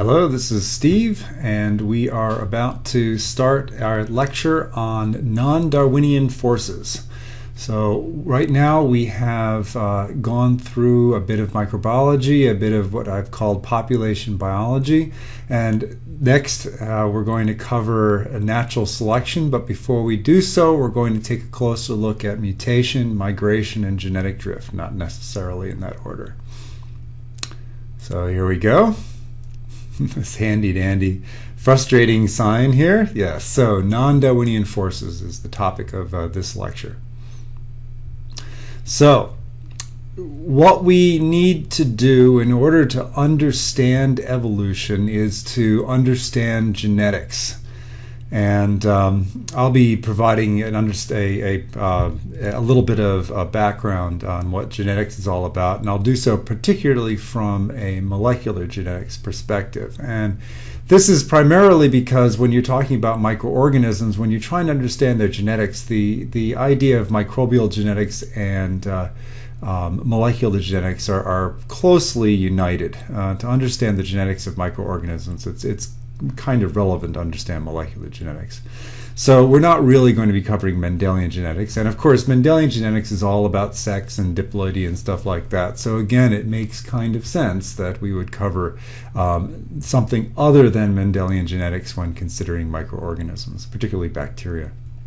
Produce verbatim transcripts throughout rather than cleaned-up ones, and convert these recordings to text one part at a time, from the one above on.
Hello, this is Steve, and we are about to start our lecture on non-Darwinian forces. So right now we have uh, gone through a bit of microbiology, a bit of what I've called population biology, and next uh, we're going to cover natural selection, but before we do so we're going to take a closer look at mutation, migration, and genetic drift, not necessarily in that order. So here we go. This handy dandy frustrating sign here. Yes, so non-Darwinian forces is the topic of uh, this lecture. So what we need to do in order to understand evolution is to understand genetics. And um, I'll be providing an underst a, a, uh, a little bit of uh, background on what genetics is all about, and I'll do so particularly from a molecular genetics perspective. And this is primarily because when you're talking about microorganisms, when you're trying to understand their genetics, the, the idea of microbial genetics and uh, um, molecular genetics are, are closely united. Uh, to understand the genetics of microorganisms, it's, it's kind of relevant to understand molecular genetics. So we're not really going to be covering Mendelian genetics, and of course Mendelian genetics is all about sex and diploidy and stuff like that. So again, it makes kind of sense that we would cover um, something other than Mendelian genetics when considering microorganisms, particularly bacteria.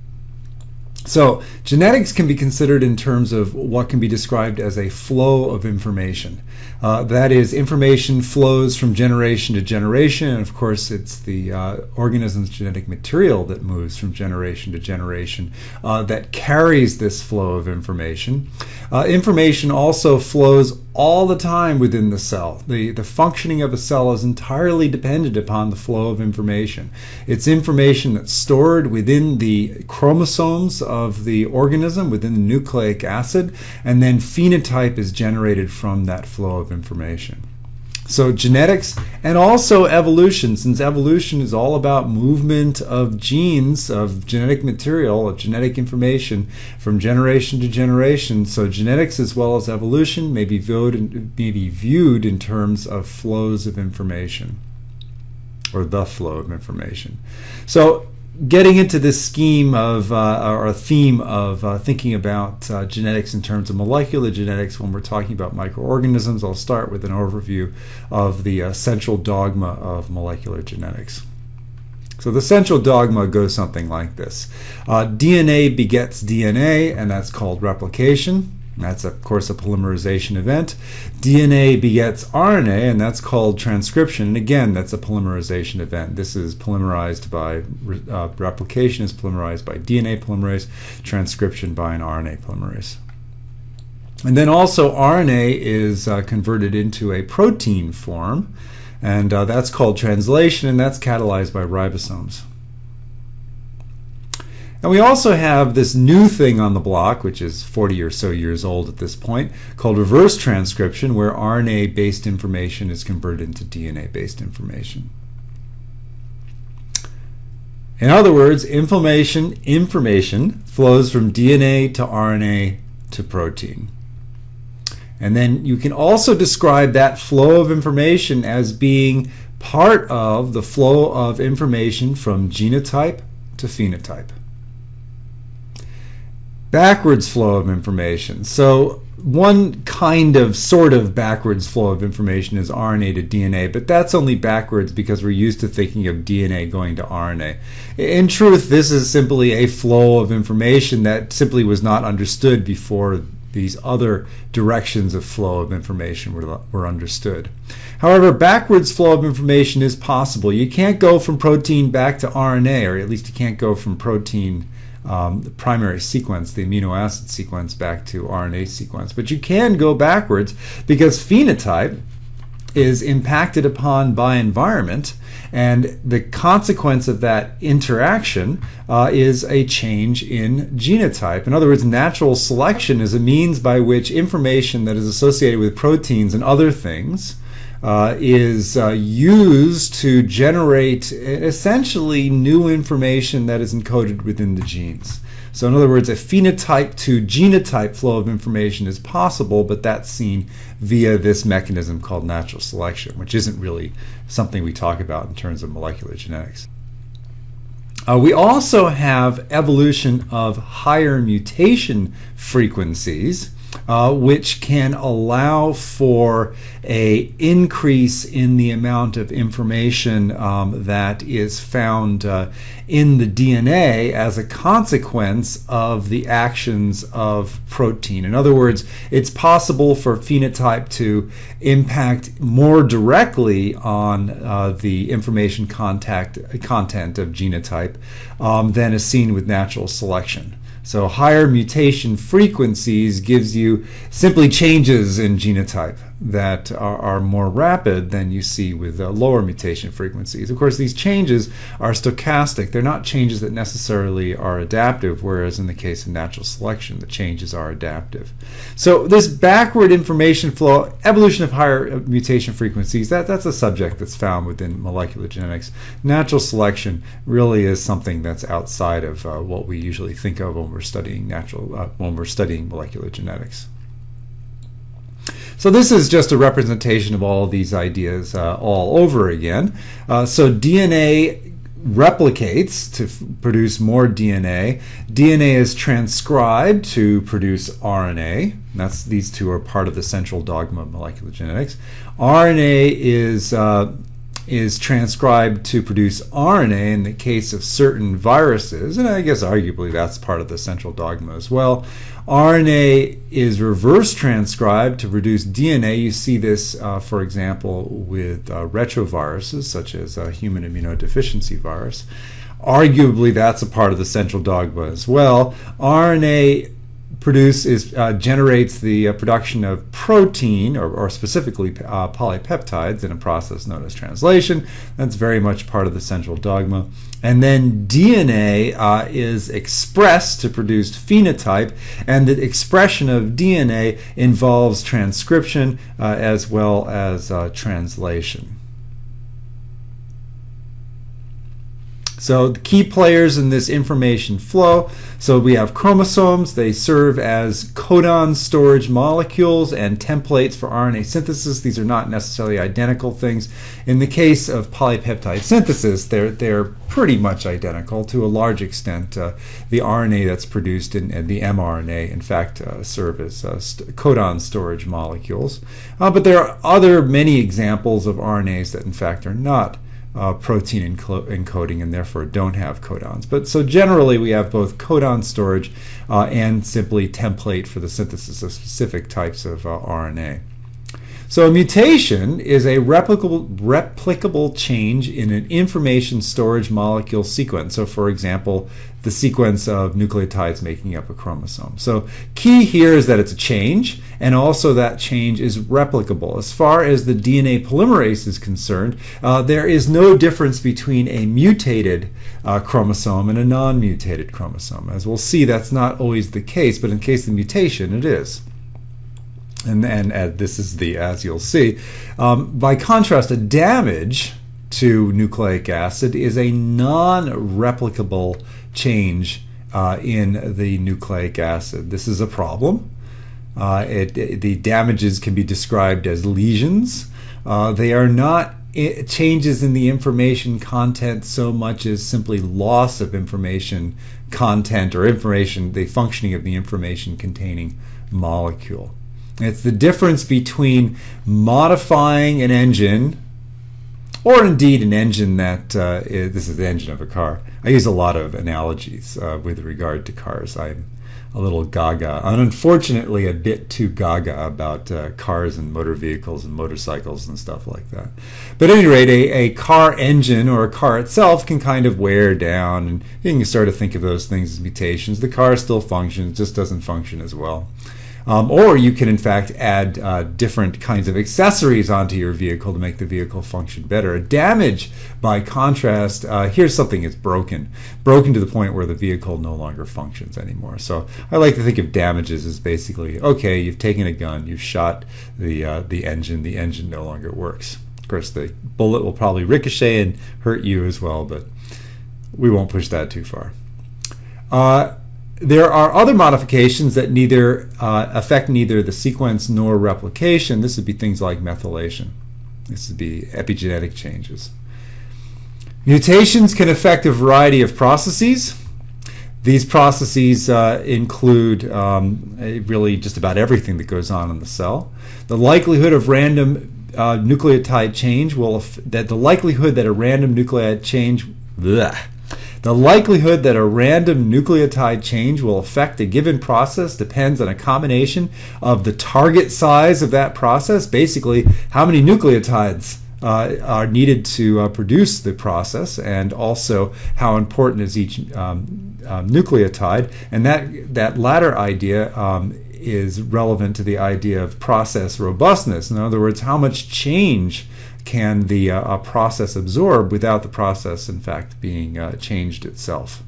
So genetics can be considered in terms of what can be described as a flow of information. Uh, that is, information flows from generation to generation, and of course it's the uh, organism's genetic material that moves from generation to generation uh, that carries this flow of information. Uh, information also flows all the time within the cell. The, the functioning of a cell is entirely dependent upon the flow of information. It's information that's stored within the chromosomes of the organism, within the nucleic acid, and then phenotype is generated from that flow of information. So genetics and also evolution, since evolution is all about movement of genes, of genetic material, of genetic information from generation to generation. So genetics as well as evolution may be viewed in, may be viewed in terms of flows of information, or the flow of information. So getting into this scheme of, uh, or a theme of uh, thinking about uh, genetics in terms of molecular genetics when we're talking about microorganisms, I'll start with an overview of the uh, central dogma of molecular genetics. So the central dogma goes something like this. Uh, D N A begets D N A, and that's called replication. That's, of course, a polymerization event. D N A begets R N A, and that's called transcription. And again, that's a polymerization event. This is polymerized by, uh, replication is polymerized by D N A polymerase, transcription by an R N A polymerase. And then also R N A is uh, converted into a protein form, and uh, that's called translation, and that's catalyzed by ribosomes. And we also have this new thing on the block, which is forty or so years old at this point, called reverse transcription, where R N A-based information is converted into D N A-based information. In other words, information, information flows from D N A to R N A to protein. And then you can also describe that flow of information as being part of the flow of information from genotype to phenotype. Backwards flow of information. So one kind of sort of backwards flow of information is R N A to D N A, but that's only backwards because we're used to thinking of D N A going to R N A. In truth, this is simply a flow of information that simply was not understood before these other directions of flow of information were, were understood. However, backwards flow of information is possible. You can't go from protein back to R N A, or at least you can't go from protein Um, the primary sequence, the amino acid sequence, back to R N A sequence. But you can go backwards because phenotype is impacted upon by environment, and the consequence of that interaction uh, is a change in genotype. In other words, natural selection is a means by which information that is associated with proteins and other things Uh, is uh, used to generate essentially new information that is encoded within the genes. So in other words, a phenotype to genotype flow of information is possible, but that's seen via this mechanism called natural selection, which isn't really something we talk about in terms of molecular genetics. Uh, we also have evolution of higher mutation frequencies, uh, which can allow for a increase in the amount of information um, that is found uh, in the D N A as a consequence of the actions of protein. In other words, it's possible for phenotype to impact more directly on uh, the information contact, content of genotype um, than is seen with natural selection. So higher mutation frequencies gives you simply changes in genotype that are, are more rapid than you see with uh, lower mutation frequencies. Of course, these changes are stochastic. They're not changes that necessarily are adaptive, whereas in the case of natural selection, the changes are adaptive. So this backward information flow, evolution of higher mutation frequencies, that, that's a subject that's found within molecular genetics. Natural selection really is something that's outside of uh, what we usually think of when we're studying natural, uh, when we're studying molecular genetics. So this is just a representation of all of these ideas uh, all over again. Uh, so D N A replicates to f produce more D N A. D N A is transcribed to produce R N A. That's, these two are part of the central dogma of molecular genetics. R N A is uh, is transcribed to produce R N A in the case of certain viruses, and I guess arguably that's part of the central dogma as well. R N A is reverse transcribed to produce D N A. You see this, uh, for example, with uh, retroviruses, such as uh, human immunodeficiency virus. Arguably, that's a part of the central dogma as well. R N A produce is uh, generates the uh, production of protein, or, or specifically uh, polypeptides, in a process known as translation. That's very much part of the central dogma. And then D N A uh, is expressed to produce phenotype, and the expression of D N A involves transcription uh, as well as uh, translation. So the key players in this information flow, so we have chromosomes. They serve as codon storage molecules and templates for R N A synthesis. These are not necessarily identical things. In the case of polypeptide synthesis, they're, they're pretty much identical to a large extent. Uh, the R N A that's produced in, and the mRNA, in fact, uh, serve as uh, st codon storage molecules. Uh, but there are other many examples of R N As that, in fact, are not Uh, protein encoding and therefore don't have codons. But so generally we have both codon storage uh, and simply template for the synthesis of specific types of uh, R N A. So a mutation is a replicable, replicable change in an information storage molecule sequence. So for example, the sequence of nucleotides making up a chromosome. So key here is that it's a change, and also that change is replicable. As far as the D N A polymerase is concerned, uh, there is no difference between a mutated uh, chromosome and a non-mutated chromosome. As we'll see, that's not always the case, but in case of mutation, it is. And, and, and this is the, as you'll see. Um, by contrast, a damage to nucleic acid is a non-replicable change uh, in the nucleic acid. This is a problem. Uh, it, it, the damages can be described as lesions. Uh, they are not I- changes in the information content so much as simply loss of information content or information, the functioning of the information containing molecule. It's the difference between modifying an engine, or indeed an engine that, uh, is, this is the engine of a car. I use a lot of analogies uh, with regard to cars. I'm a little gaga, and unfortunately a bit too gaga about uh, cars and motor vehicles and motorcycles and stuff like that. But at any rate, a, a car engine or a car itself can kind of wear down, and you can start to think of those things as mutations. The car still functions, just doesn't function as well. Um, or you can, in fact, add uh, different kinds of accessories onto your vehicle to make the vehicle function better. A damage, by contrast, uh, here's something that's broken. Broken to the point where the vehicle no longer functions anymore. So I like to think of damages as basically, okay, you've taken a gun, you've shot the, uh, the engine, the engine no longer works. Of course, the bullet will probably ricochet and hurt you as well, but we won't push that too far. Uh, there are other modifications that neither uh, affect neither the sequence nor replication. This would be things like methylation. This would be epigenetic changes. Mutations can affect a variety of processes. These processes uh, include um, really just about everything that goes on in the cell. The likelihood of random uh, nucleotide change will that the likelihood that a random nucleotide change bleh, the likelihood that a random nucleotide change will affect a given process depends on a combination of the target size of that process, basically how many nucleotides uh, are needed to uh, produce the process, and also how important is each um, um, nucleotide. And that, that latter idea um, is relevant to the idea of process robustness. In other words, how much change can the uh, process absorb without the process, in fact, being uh, changed itself.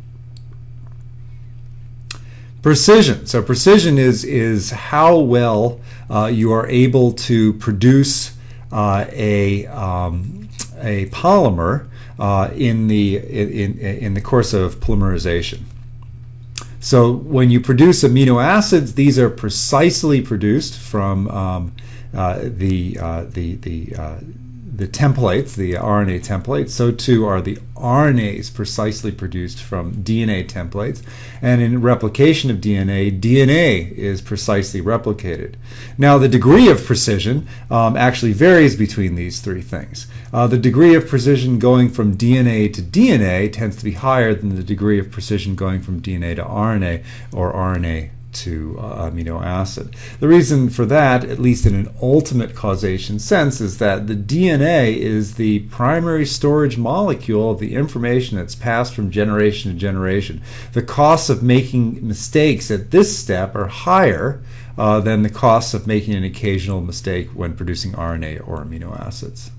Precision. So precision is, is how well uh, you are able to produce uh, a, um, a polymer uh, in, the, in, in the course of polymerization. So when you produce amino acids, these are precisely produced from um, uh, the uh, the the uh, the templates, the R N A templates. So too are the R N As precisely produced from D N A templates. And in replication of D N A, D N A is precisely replicated. Now, the degree of precision um, actually varies between these three things. Uh, the degree of precision going from D N A to D N A tends to be higher than the degree of precision going from D N A to R N A or R N A to uh, amino acid. The reason for that, at least in an ultimate causation sense, is that the D N A is the primary storage molecule of the information that's passed from generation to generation. The costs of making mistakes at this step are higher uh, than the costs of making an occasional mistake when producing R N A or amino acids.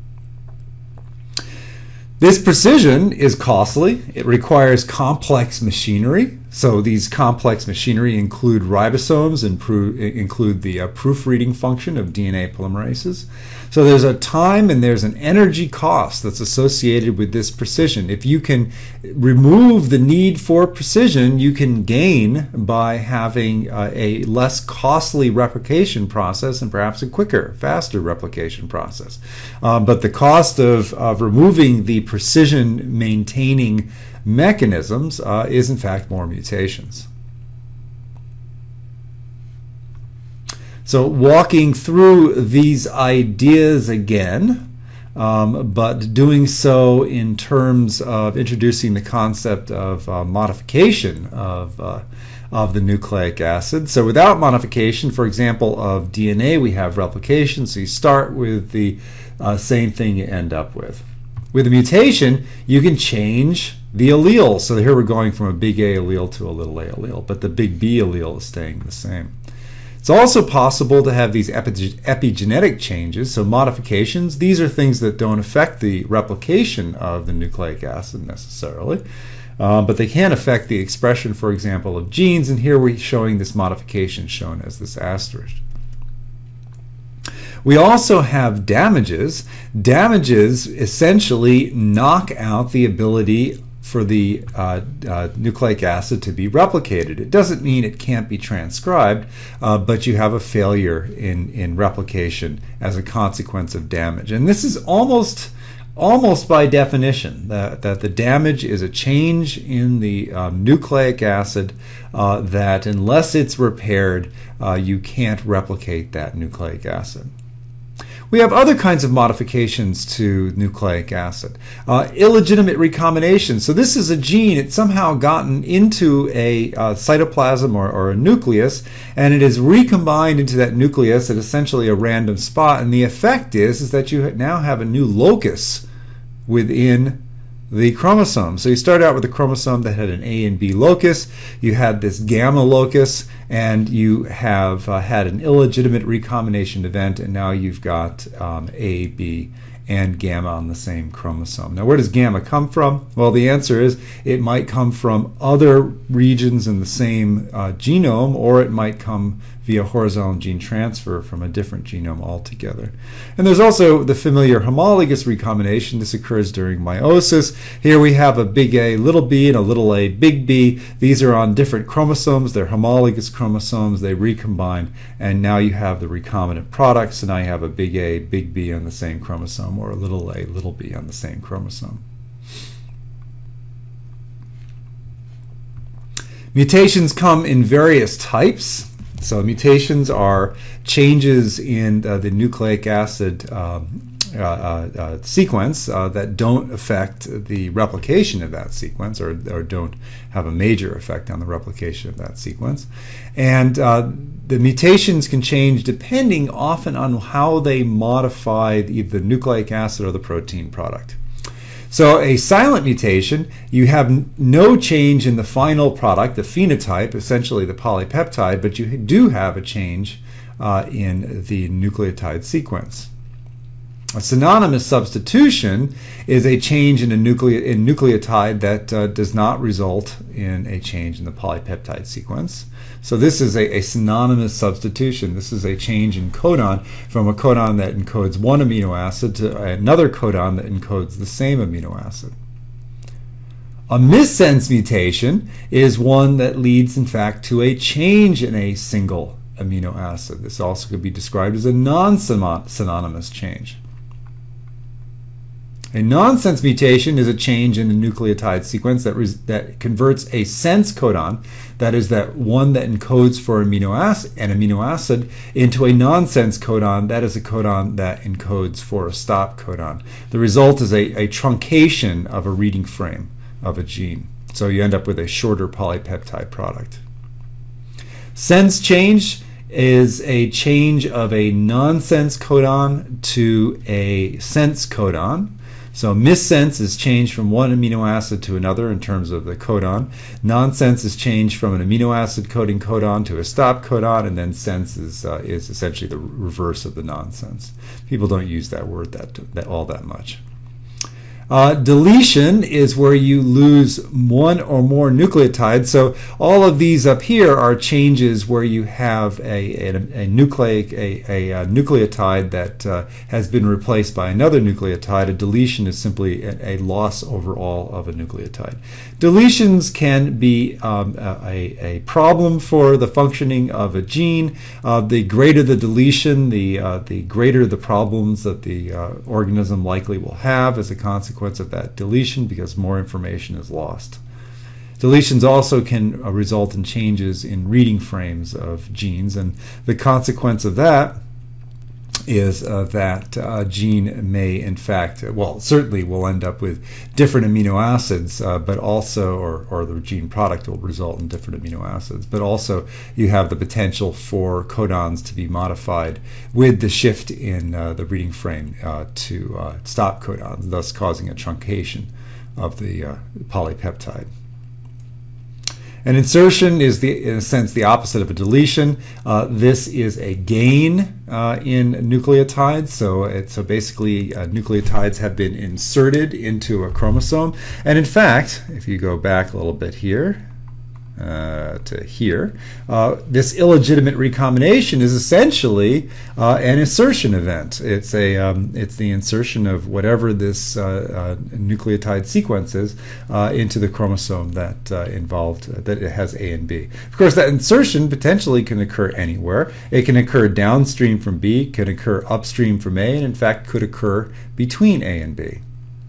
This precision is costly. It requires complex machinery. So these complex machinery include ribosomes and include the uh, proofreading function of D N A polymerases. So there's a time and there's an energy cost that's associated with this precision. If you can remove the need for precision, you can gain by having uh, a less costly replication process and perhaps a quicker, faster replication process. Uh, but the cost of, of removing the precision maintaining mechanisms uh, is in fact more mutations. So walking through these ideas again, um, but doing so in terms of introducing the concept of uh, modification of, uh, of the nucleic acid. So without modification, for example, of D N A, we have replication. So you start with the uh, same thing you end up with. With a mutation, you can change the allele. So here we're going from a big A allele to a little a allele, but the big B allele is staying the same. It's also possible to have these epi epigenetic changes, so modifications. These are things that don't affect the replication of the nucleic acid necessarily, uh, but they can affect the expression, for example, of genes, and here we're showing this modification shown as this asterisk. We also have damages. Damages essentially knock out the ability for the uh, uh, nucleic acid to be replicated. It doesn't mean it can't be transcribed, uh, but you have a failure in, in replication as a consequence of damage. And this is almost almost by definition, that, that the damage is a change in the um, nucleic acid uh, that unless it's repaired, uh, you can't replicate that nucleic acid. We have other kinds of modifications to nucleic acid. Uh, illegitimate recombination. So this is a gene, it's somehow gotten into a uh, cytoplasm or, or a nucleus, and it is recombined into that nucleus at essentially a random spot, and the effect is, is that you now have a new locus within the chromosome. So you start out with a chromosome that had an A and B locus, you had this gamma locus, and you have uh, had an illegitimate recombination event, and now you've got um, A, B, and gamma on the same chromosome. Now, where does gamma come from? Well, the answer is it might come from other regions in the same uh, genome, or it might come via horizontal gene transfer from a different genome altogether. And there's also the familiar homologous recombination. This occurs during meiosis. Here we have a big A, little b, and a little a, big B. These are on different chromosomes. They're homologous chromosomes. They recombine, and now you have the recombinant product. So now you have a big A, big B on the same chromosome, or a little a, little b on the same chromosome. Mutations come in various types. So mutations are changes in uh, the nucleic acid um, uh, uh, uh, sequence uh, that don't affect the replication of that sequence, or, or don't have a major effect on the replication of that sequence. And uh, the mutations can change depending often on how they modify either the nucleic acid or the protein product. So a silent mutation, you have no change in the final product, the phenotype, essentially the polypeptide, but you do have a change uh, in the nucleotide sequence. A synonymous substitution is a change in a nucleo in nucleotide that uh, does not result in a change in the polypeptide sequence. So this is a, a synonymous substitution. This is a change in codon from a codon that encodes one amino acid to another codon that encodes the same amino acid. A missense mutation is one that leads, in fact, to a change in a single amino acid. This also could be described as a non-synonymous change. A nonsense mutation is a change in the nucleotide sequence that, res that converts a sense codon, that is that one that encodes for amino acid, an amino acid, into a nonsense codon, that is a codon that encodes for a stop codon. The result is a, a truncation of a reading frame of a gene. So you end up with a shorter polypeptide product. Sense change is a change of a nonsense codon to a sense codon. So missense is changed from one amino acid to another in terms of the codon. Nonsense is changed from an amino acid coding codon to a stop codon, and then sense is, uh, is essentially the reverse of the nonsense. People don't use that word that, that all that much. Uh, deletion is where you lose one or more nucleotides. So all of these up here are changes where you have a, a, a nucleic a, a, a nucleotide that uh, has been replaced by another nucleotide. A deletion is simply a, a loss overall of a nucleotide. Deletions can be um, a, a problem for the functioning of a gene. Uh, the greater the deletion, the uh, the greater the problems that the uh, organism likely will have as a consequence of that deletion, because more information is lost. Deletions also can uh, result in changes in reading frames of genes, and the consequence of that is uh, that a uh, gene may, in fact, well, certainly will end up with different amino acids, uh, but also, or, or the gene product will result in different amino acids, but also you have the potential for codons to be modified with the shift in uh, the reading frame uh, to uh, stop codons, thus causing a truncation of the uh, polypeptide. An insertion is, the, in a sense, the opposite of a deletion. Uh, this is a gain uh, in nucleotides. So, it, so basically, uh, nucleotides have been inserted into a chromosome. And in fact, if you go back a little bit here, Uh, to here, uh, this illegitimate recombination is essentially uh, an insertion event. It's a um, it's the insertion of whatever this uh, uh, nucleotide sequence is uh, into the chromosome that uh, involved uh, that it has A and B. Of course, that insertion potentially can occur anywhere. It can occur downstream from B, can occur upstream from A, and in fact could occur between A and B.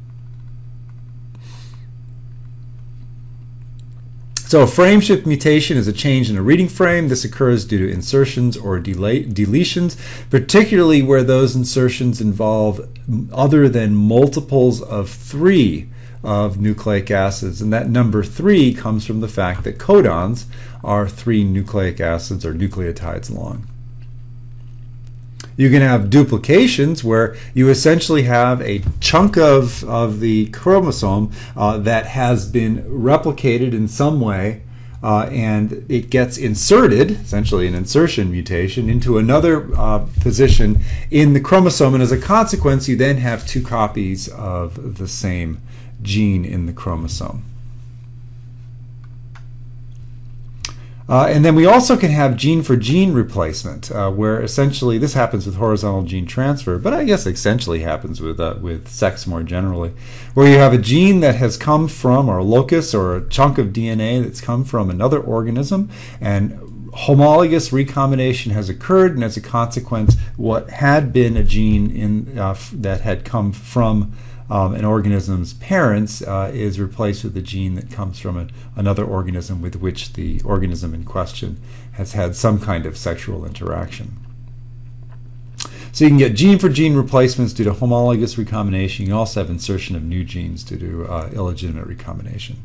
So a frame shift mutation is a change in a reading frame. This occurs due to insertions or delay, deletions, particularly where those insertions involve other than multiples of three of nucleic acids. And that number three comes from the fact that codons are three nucleic acids or nucleotides long. You can have duplications where you essentially have a chunk of, of the chromosome uh, that has been replicated in some way, uh, and it gets inserted, essentially an insertion mutation, into another uh, position in the chromosome, and as a consequence you then have two copies of the same gene in the chromosome. Uh, and then we also can have gene for gene replacement, uh, where essentially this happens with horizontal gene transfer, but I guess essentially happens with uh, with sex more generally, where you have a gene that has come from, or a locus or a chunk of D N A that's come from another organism, and homologous recombination has occurred, and as a consequence, what had been a gene in uh, that had come from Um, an organism's parents uh, is replaced with a gene that comes from a, another organism with which the organism in question has had some kind of sexual interaction. So you can get gene for gene replacements due to homologous recombination. You can also have insertion of new genes due to uh, illegitimate recombination.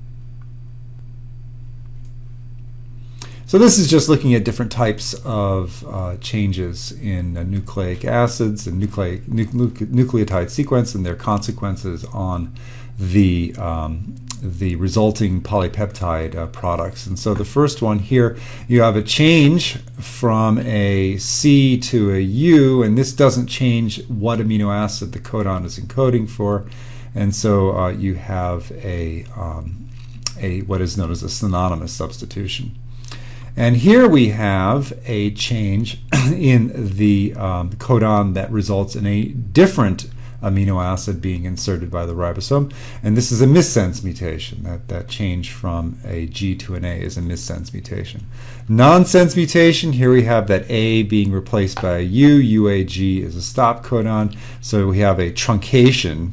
So this is just looking at different types of uh, changes in uh, nucleic acids and nucleic, nu nucleotide sequence and their consequences on the, um, the resulting polypeptide uh, products. And so the first one here, you have a change from a C to a U, and this doesn't change what amino acid the codon is encoding for. And so uh, you have a, um, a what is known as a synonymous substitution. And here we have a change in the um, codon that results in a different amino acid being inserted by the ribosome. And this is a missense mutation. That, that change from a G to an A is a missense mutation. Nonsense mutation, here we have that A being replaced by a U. U A G is a stop codon. So we have a truncation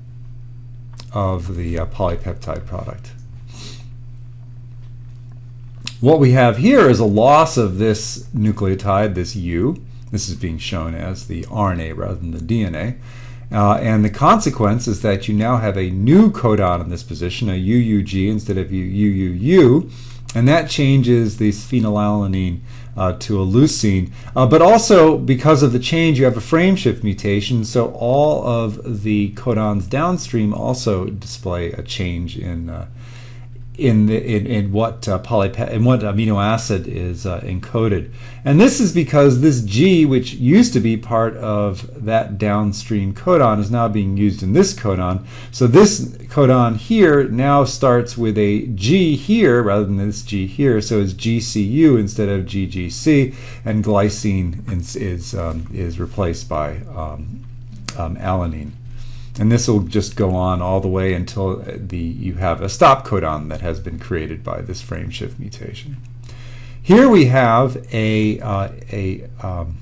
of the uh, polypeptide product. What we have here is a loss of this nucleotide, this U. This is being shown as the R N A rather than the D N A. Uh, and the consequence is that you now have a new codon in this position, a U U G instead of U U U, and that changes this phenylalanine uh, to a leucine. Uh, but also, because of the change, you have a frame shift mutation, so all of the codons downstream also display a change in uh, in, the, in, in what uh, polype in what amino acid is uh, encoded. And this is because this G, which used to be part of that downstream codon, is now being used in this codon. So this codon here now starts with a G here rather than this G here, so it's G C U instead of G G C, and glycine is, is, um, is replaced by um, um, alanine. And this will just go on all the way until the, you have a stop codon that has been created by this frame shift mutation. Here we have a, uh, a um,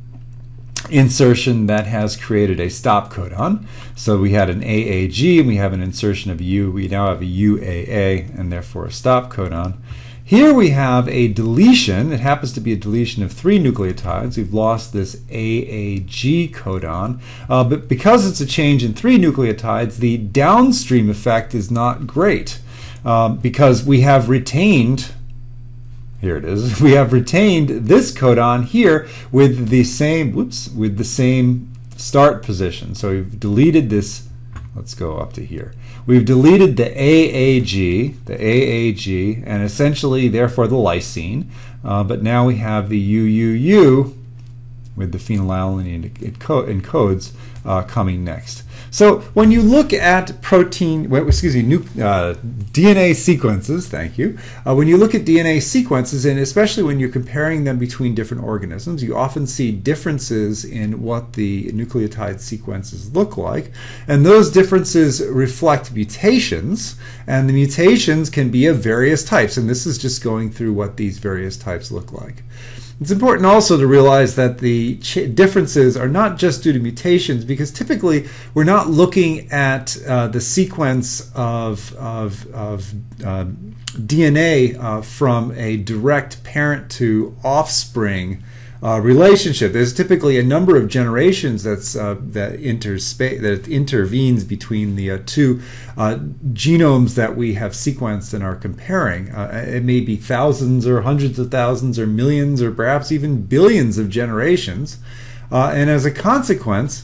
insertion that has created a stop codon. So we had an A A G and we have an insertion of U. We now have a U A A and therefore a stop codon. Here we have a deletion. It happens to be a deletion of three nucleotides. We've lost this A A G codon. Uh, but because it's a change in three nucleotides, the downstream effect is not great um, because we have retained, here it is, we have retained this codon here with the same, whoops, with the same start position. So we've deleted this, let's go up to here. We've deleted the A A G, the A A G, and essentially, therefore, the lysine. Uh, but now we have the U U U with the phenylalanine encodes uh, coming next. So when you look at protein, well, excuse me, nu uh, D N A sequences, thank you. Uh, when you look at D N A sequences, and especially when you're comparing them between different organisms, you often see differences in what the nucleotide sequences look like. And those differences reflect mutations, and the mutations can be of various types. And this is just going through what these various types look like. It's important also to realize that the differences are not just due to mutations, because typically we're not looking at uh, the sequence of, of, of uh, D N A uh, from a direct parent to offspring uh, relationship. There's typically a number of generations that's, uh, that, that intervenes between the uh, two uh, genomes that we have sequenced and are comparing. Uh, it may be thousands or hundreds of thousands or millions or perhaps even billions of generations. Uh, and as a consequence,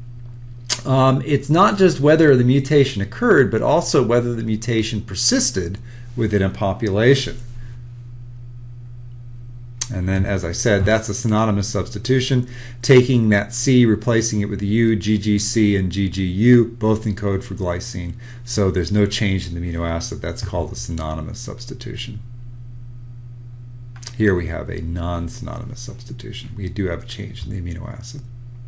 um, it's not just whether the mutation occurred, but also whether the mutation persisted within a population. And then, as I said, that's a synonymous substitution, taking that C, replacing it with U. G G C and G G U both encode for glycine, so there's no change in the amino acid. That's called a synonymous substitution. Here we have a non-synonymous substitution. We do have a change in the amino acid.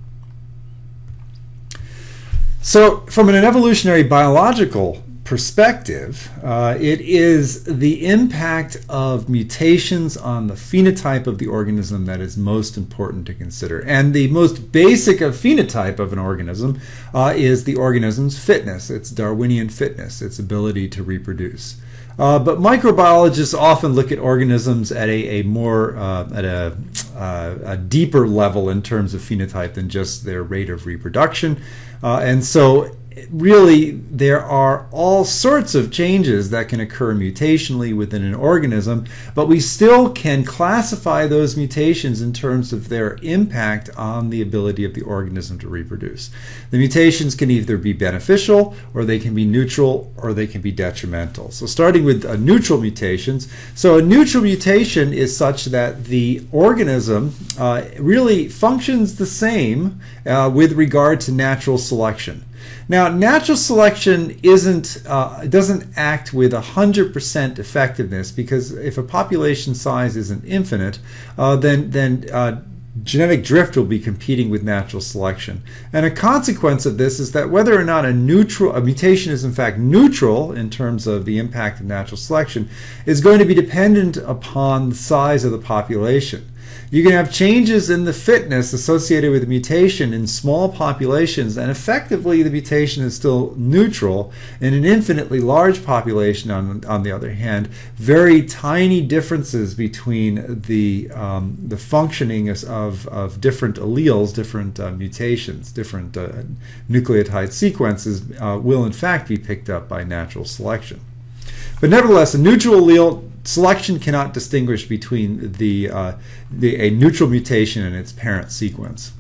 So from an evolutionary biological perspective, uh, it is the impact of mutations on the phenotype of the organism that is most important to consider. And the most basic of phenotype of an organism uh, is the organism's fitness, its Darwinian fitness, its ability to reproduce. Uh, but microbiologists often look at organisms at a, a more uh, at a, uh, a deeper level in terms of phenotype than just their rate of reproduction, uh, and so really there are all sorts of changes that can occur mutationally within an organism, but we still can classify those mutations in terms of their impact on the ability of the organism to reproduce. The mutations can either be beneficial, or they can be neutral, or they can be detrimental. So starting with uh, neutral mutations. So a neutral mutation is such that the organism uh, really functions the same uh, with regard to natural selection. Now, natural selection isn't uh, doesn't act with one hundred percent effectiveness, because if a population size isn't infinite, uh, then then uh, genetic drift will be competing with natural selection. And a consequence of this is that whether or not a neutral a mutation is in fact neutral in terms of the impact of natural selection is going to be dependent upon the size of the population. You can have changes in the fitness associated with a mutation in small populations, and effectively the mutation is still neutral. In an infinitely large population, on, on the other hand, very tiny differences between the, um, the functioning of, of different alleles, different uh, mutations, different uh, nucleotide sequences uh, will in fact be picked up by natural selection. But nevertheless, a neutral allele, selection cannot distinguish between the, uh, the, a neutral mutation and its parent sequence.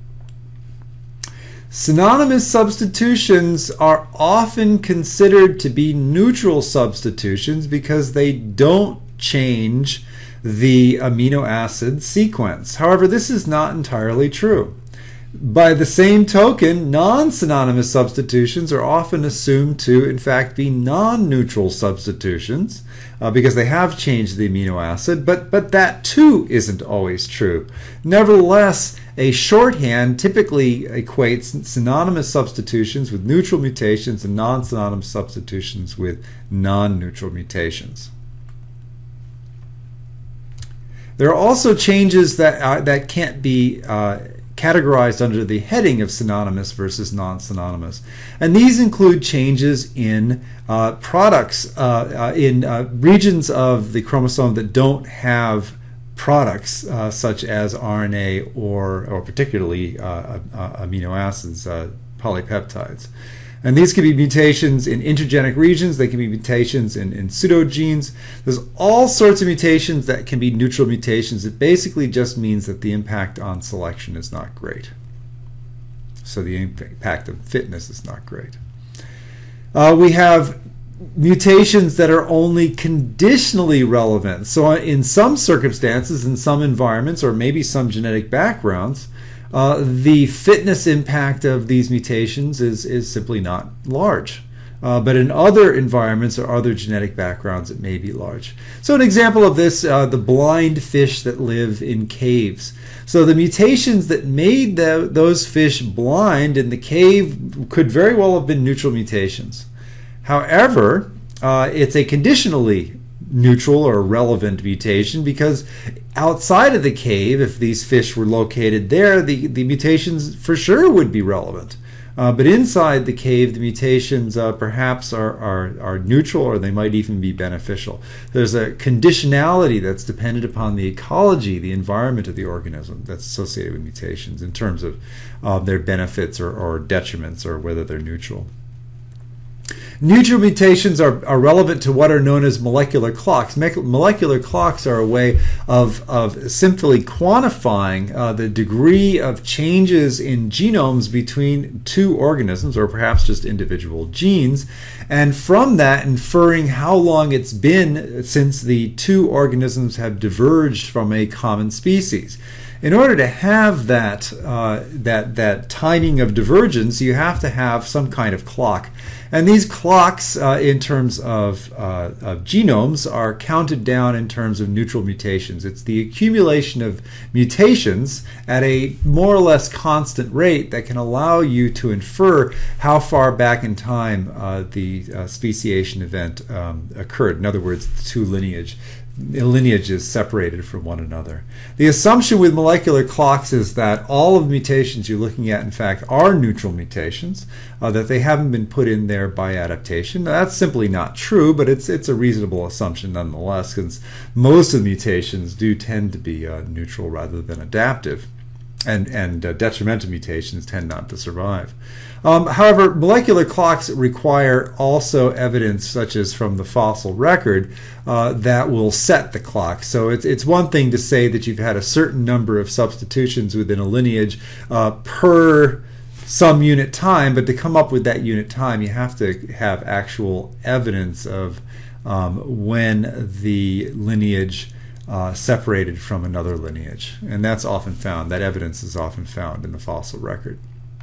Synonymous substitutions are often considered to be neutral substitutions because they don't change the amino acid sequence. However, this is not entirely true. By the same token, non-synonymous substitutions are often assumed to, in fact, be non-neutral substitutions uh, because they have changed the amino acid, but, but that too isn't always true. Nevertheless, a shorthand typically equates synonymous substitutions with neutral mutations and non-synonymous substitutions with non-neutral mutations. There are also changes that, uh, that can't be uh, categorized under the heading of synonymous versus non-synonymous. And these include changes in uh, products, uh, uh, in uh, regions of the chromosome that don't have products uh, such as R N A or, or particularly uh, uh, amino acids, uh, polypeptides. And these can be mutations in intergenic regions, they can be mutations in, in pseudogenes. There's all sorts of mutations that can be neutral mutations. It basically just means that the impact on selection is not great. So the impact of fitness is not great. Uh, we have mutations that are only conditionally relevant. So in some circumstances, in some environments, or maybe some genetic backgrounds, Uh, the fitness impact of these mutations is, is simply not large. Uh, but in other environments or other genetic backgrounds, it may be large. So an example of this, uh, the blind fish that live in caves. So the mutations that made the, those fish blind in the cave could very well have been neutral mutations. However, uh, it's a conditionally neutral or relevant mutation, because outside of the cave, if these fish were located there, the, the mutations for sure would be relevant. Uh, but inside the cave, the mutations uh, perhaps are, are, are neutral, or they might even be beneficial. There's a conditionality that's dependent upon the ecology, the environment of the organism that's associated with mutations in terms of uh, their benefits or, or detriments, or whether they're neutral. Neutral mutations are, are relevant to what are known as molecular clocks. Me molecular clocks are a way of, of simply quantifying uh, the degree of changes in genomes between two organisms, or perhaps just individual genes, and from that inferring how long it's been since the two organisms have diverged from a common species. in order to have that uh, that that timing of divergence, you have to have some kind of clock. And these clocks, uh, in terms of, uh, of genomes, are counted down in terms of neutral mutations. It's the accumulation of mutations at a more or less constant rate that can allow you to infer how far back in time uh, the uh, speciation event um, occurred. In other words, the two lineage lineages separated from one another. The assumption with molecular clocks is that all of the mutations you're looking at, in fact, are neutral mutations, uh, that they haven't been put in there by adaptation. Now, that's simply not true, but it's it's a reasonable assumption nonetheless, because most of the mutations do tend to be uh, neutral rather than adaptive, and, and uh, detrimental mutations tend not to survive. Um, however, molecular clocks require also evidence, such as from the fossil record, uh, that will set the clock. So it's, it's one thing to say that you've had a certain number of substitutions within a lineage uh, per some unit time, but to come up with that unit time, you have to have actual evidence of um, when the lineage uh, separated from another lineage. And that's often found, that evidence is often found in the fossil record.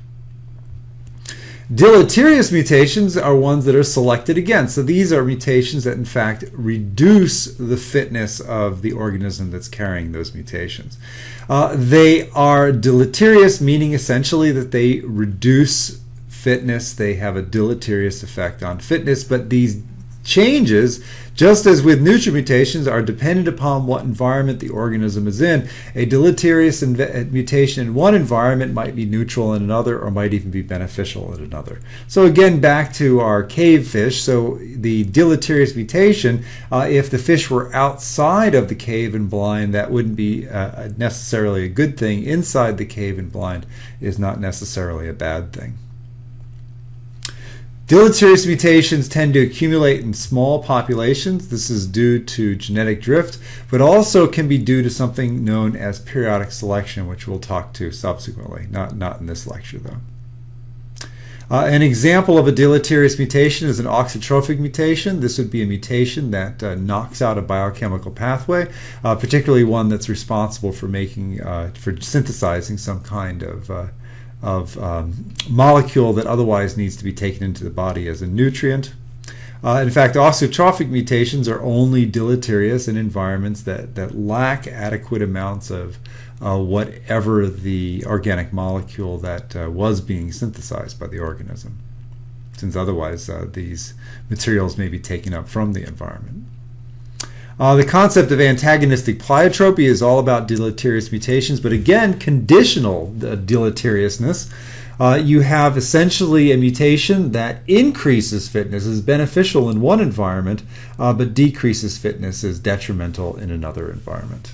Deleterious mutations are ones that are selected against. So these are mutations that in fact reduce the fitness of the organism that's carrying those mutations. Uh, they are deleterious, meaning essentially that they reduce fitness. They have a deleterious effect on fitness, but these changes, just as with neutral mutations, are dependent upon what environment the organism is in. A deleterious mutation in one environment might be neutral in another, or might even be beneficial in another. So again, back to our cave fish. So the deleterious mutation, uh, if the fish were outside of the cave and blind, that wouldn't be uh, necessarily a good thing. Inside the cave and blind is not necessarily a bad thing. Deleterious mutations tend to accumulate in small populations. This is due to genetic drift, but also can be due to something known as periodic selection, which we'll talk to subsequently, not, not in this lecture though. Uh, an example of a deleterious mutation is an auxotrophic mutation. This would be a mutation that uh, knocks out a biochemical pathway, uh, particularly one that's responsible for making, uh, for synthesizing some kind of uh, of um, molecule that otherwise needs to be taken into the body as a nutrient. Uh, in fact, auxotrophic mutations are only deleterious in environments that, that lack adequate amounts of uh, whatever the organic molecule that uh, was being synthesized by the organism, since otherwise uh, these materials may be taken up from the environment. Uh, the concept of antagonistic pleiotropy is all about deleterious mutations, but again, conditional uh, deleteriousness. Uh, you have essentially a mutation that increases fitness, is beneficial in one environment, uh, but decreases fitness, is detrimental in another environment.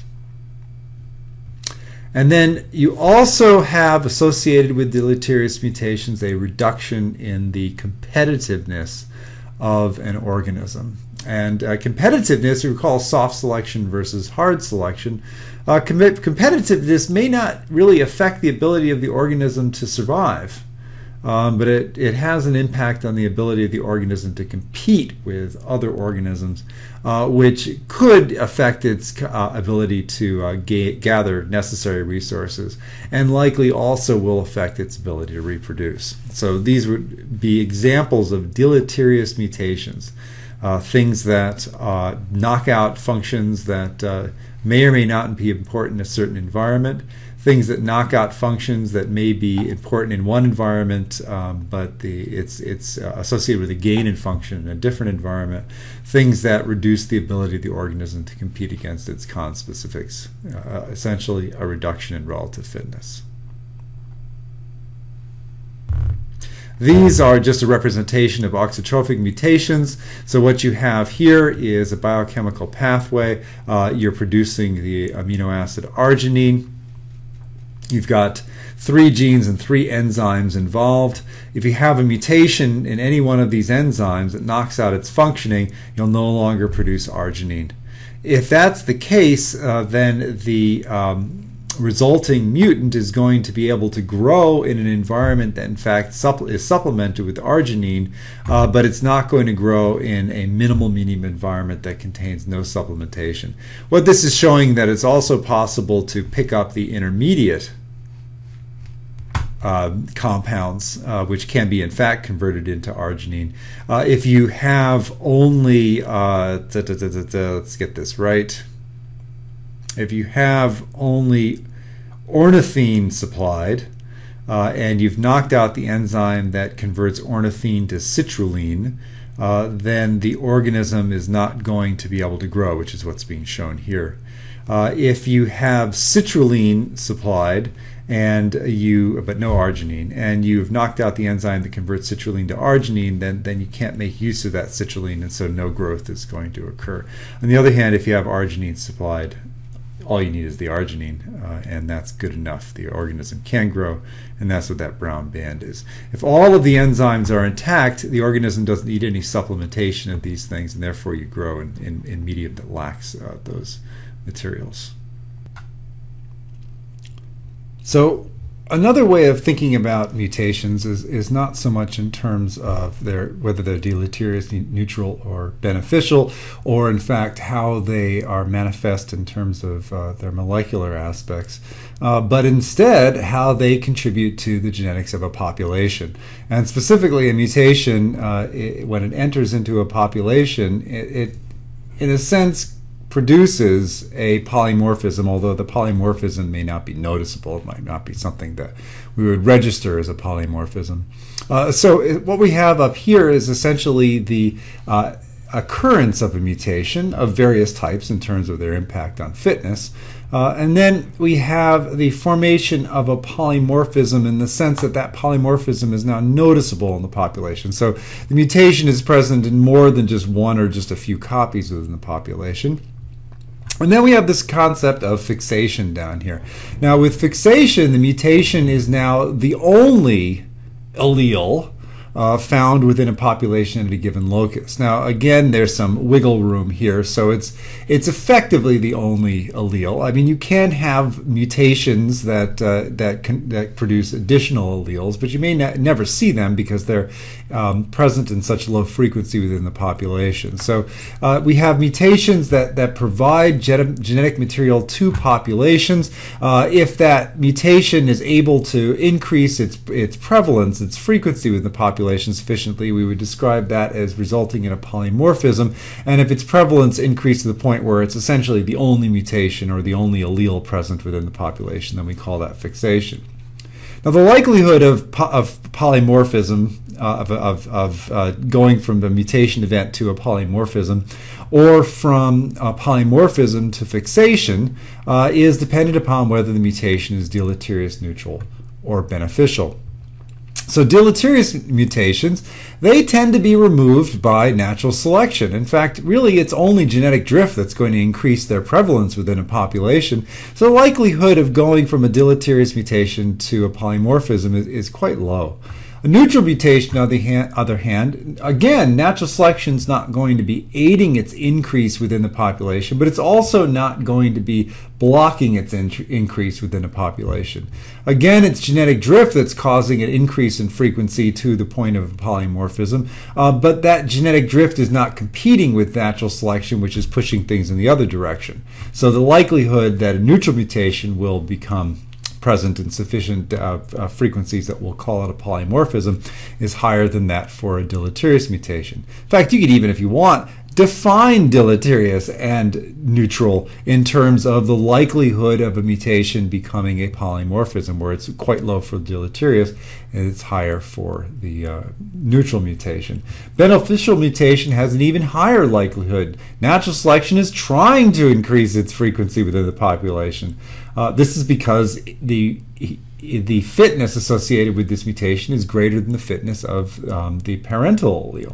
And then you also have, associated with deleterious mutations, a reduction in the competitiveness of an organism. And uh, competitiveness, we call soft selection versus hard selection. Uh, com competitiveness may not really affect the ability of the organism to survive, um, but it, it has an impact on the ability of the organism to compete with other organisms, uh, which could affect its uh, ability to uh, ga gather necessary resources, and likely also will affect its ability to reproduce. So these would be examples of deleterious mutations. Uh, things that uh, knock out functions that uh, may or may not be important in a certain environment, things that knock out functions that may be important in one environment, um, but the, it's, it's uh, associated with a gain in function in a different environment, things that reduce the ability of the organism to compete against its conspecifics, uh, essentially a reduction in relative fitness. These are just a representation of auxotrophic mutations. So what you have here is a biochemical pathway. Uh, you're producing the amino acid arginine. You've got three genes and three enzymes involved. If you have a mutation in any one of these enzymes that knocks out its functioning, you'll no longer produce arginine. If that's the case, uh, then the um, resulting mutant is going to be able to grow in an environment that in fact supple- is supplemented with arginine, uh, but it's not going to grow in a minimal medium environment that contains no supplementation. What this is showing that it's also possible to pick up the intermediate uh, compounds, uh, which can be in fact converted into arginine. Uh, if you have only, uh, da, da, da, da, da, let's get this right, if you have only ornithine supplied, uh, and you've knocked out the enzyme that converts ornithine to citrulline, uh, then the organism is not going to be able to grow, which is what's being shown here. Uh, if you have citrulline supplied, and you but no arginine, and you've knocked out the enzyme that converts citrulline to arginine, then then you can't make use of that citrulline, and so no growth is going to occur. On the other hand, if you have arginine supplied, all you need is the arginine, uh, and that's good enough. The organism can grow, and that's what that brown band is. If all of the enzymes are intact, the organism doesn't need any supplementation of these things, and therefore you grow in, in, in medium that lacks uh, those materials. So another way of thinking about mutations is, is not so much in terms of their whether they're deleterious, neutral, or beneficial, or in fact how they are manifest in terms of uh, their molecular aspects, uh, but instead how they contribute to the genetics of a population. And specifically a mutation, uh, it, when it enters into a population, it, it in a sense produces a polymorphism, although the polymorphism may not be noticeable. It might not be something that we would register as a polymorphism. Uh, so it, what we have up here is essentially the uh, occurrence of a mutation of various types in terms of their impact on fitness. Uh, and then we have the formation of a polymorphism in the sense that that polymorphism is now noticeable in the population. So the mutation is present in more than just one or just a few copies within the population. And then we have this concept of fixation down here. Now with fixation, the mutation is now the only allele Uh, found within a population at a given locus. Now, again, there's some wiggle room here, so it's it's effectively the only allele. I mean, you can have mutations that uh, that can, that produce additional alleles, but you may ne never see them because they're um, present in such low frequency within the population. So uh, we have mutations that that provide genetic material to populations. Uh, if that mutation is able to increase its its prevalence, its frequency within the population sufficiently, we would describe that as resulting in a polymorphism. And if its prevalence increases to the point where it's essentially the only mutation or the only allele present within the population, then we call that fixation. Now the likelihood of, po of polymorphism, uh, of, of, of uh, going from the mutation event to a polymorphism, or from uh, polymorphism to fixation, uh, is dependent upon whether the mutation is deleterious, neutral, or beneficial. So deleterious mutations, they tend to be removed by natural selection. In fact, really it's only genetic drift that's going to increase their prevalence within a population. So the likelihood of going from a deleterious mutation to a polymorphism is, is quite low. A neutral mutation, on the hand, other hand, again, natural selection is not going to be aiding its increase within the population, but it's also not going to be blocking its in increase within a population. Again, it's genetic drift that's causing an increase in frequency to the point of polymorphism, uh, but that genetic drift is not competing with natural selection, which is pushing things in the other direction. So the likelihood that a neutral mutation will become present in sufficient uh, uh, frequencies that we'll call it a polymorphism is higher than that for a deleterious mutation. In fact, you could even, if you want, define deleterious and neutral in terms of the likelihood of a mutation becoming a polymorphism, where it's quite low for deleterious and it's higher for the uh, neutral mutation. Beneficial mutation has an even higher likelihood. Natural selection is trying to increase its frequency within the population. Uh, this is because the the fitness associated with this mutation is greater than the fitness of um, the parental allele.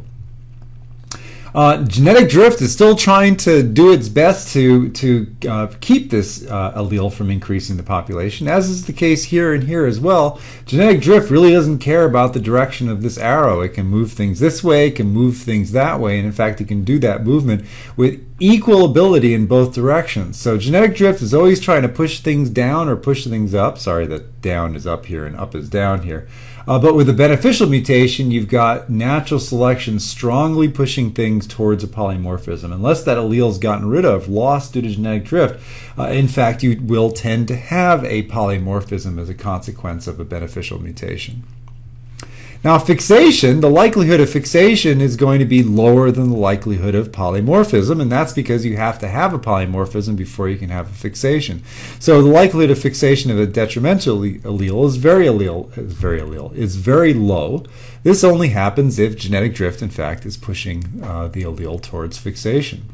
Uh, genetic drift is still trying to do its best to, to uh, keep this uh, allele from increasing the population, as is the case here and here as well. Genetic drift really doesn't care about the direction of this arrow. It can move things this way, it can move things that way, and in fact it can do that movement with equal ability in both directions. So genetic drift is always trying to push things down or push things up. Sorry that down is up here and up is down here. Uh, but with a beneficial mutation, you've got natural selection strongly pushing things towards a polymorphism. Unless that allele's gotten rid of, lost due to genetic drift, uh, in fact, you will tend to have a polymorphism as a consequence of a beneficial mutation. Now, fixation, the likelihood of fixation is going to be lower than the likelihood of polymorphism, and that's because you have to have a polymorphism before you can have a fixation. So the likelihood of fixation of a detrimental allele is very allele, is very allele, is very low. This only happens if genetic drift, in fact, is pushing uh, the allele towards fixation.